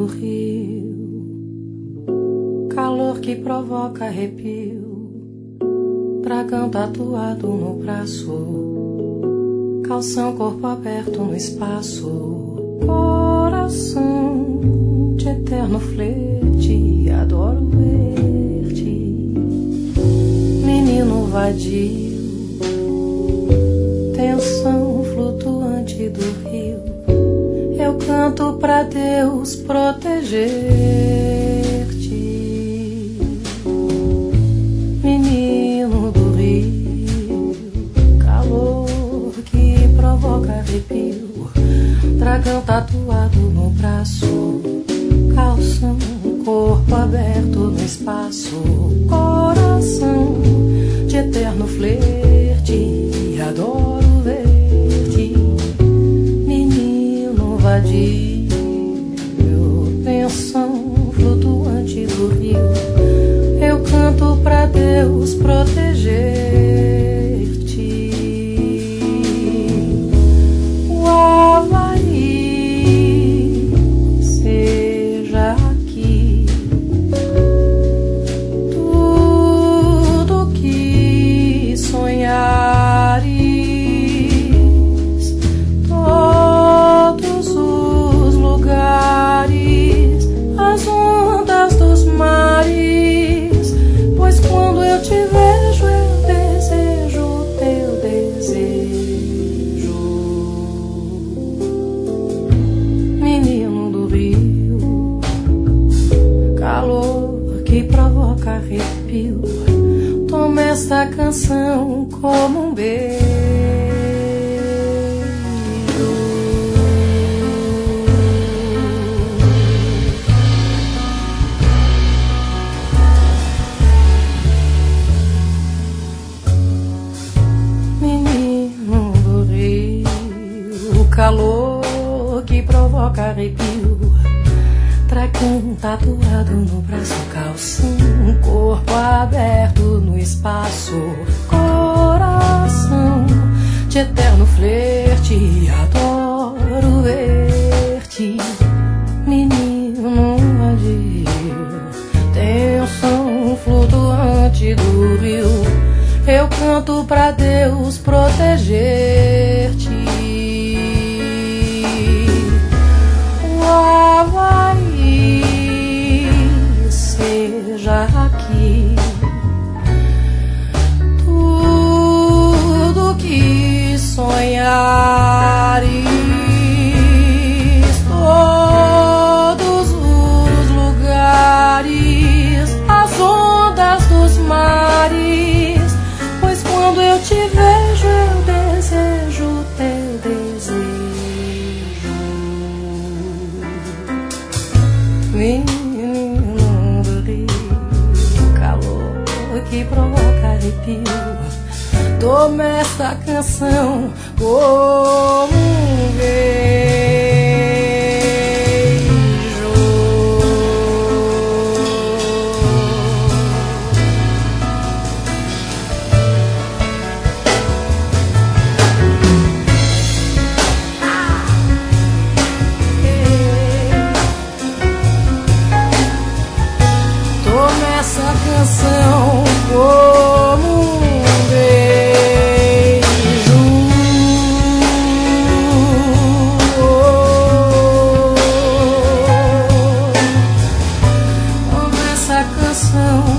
rio, calor que provoca arrepio, dragão tatuado no braço, calção corpo aberto no espaço, coração de eterno flerte, adoro ver-te, menino vadio, tensão flutuante do rio. Eu canto pra Deus proteger-te, menino do rio, calor que provoca arrepio, dragão tatuado no braço, calção, corpo aberto no espaço, coração de eterno flerte, adoro ver-te, menino vadio, tensão flutuante do rio. Eu canto pra Deus proteger-te. O Havaí seja aqui, tudo que sonhares, todos os lugares, as ondas dos mares, pois quando eu te vejo eu desejo o teu desejo, menino do rio, calor que provoca arrepio. Toma esta canção como um beijo. Menino do rio, calor que provoca arrepio, dragão tatuado no braço, calção, corpo aberto no espaço, coração de eterno flerte, adoro ver-te, menino vadio, tensão flutuante do rio. Eu canto pra Deus proteger-te. O Havaí seja aqui, tudo que sonhares, todos os lugares, as ondas dos mares, pois quando eu te vejo eu desejo o teu desejo, menino do rio, calor que provoca arrepio. Toma essa canção como um beijo. Toma essa canção como um beijo. Toma essa canção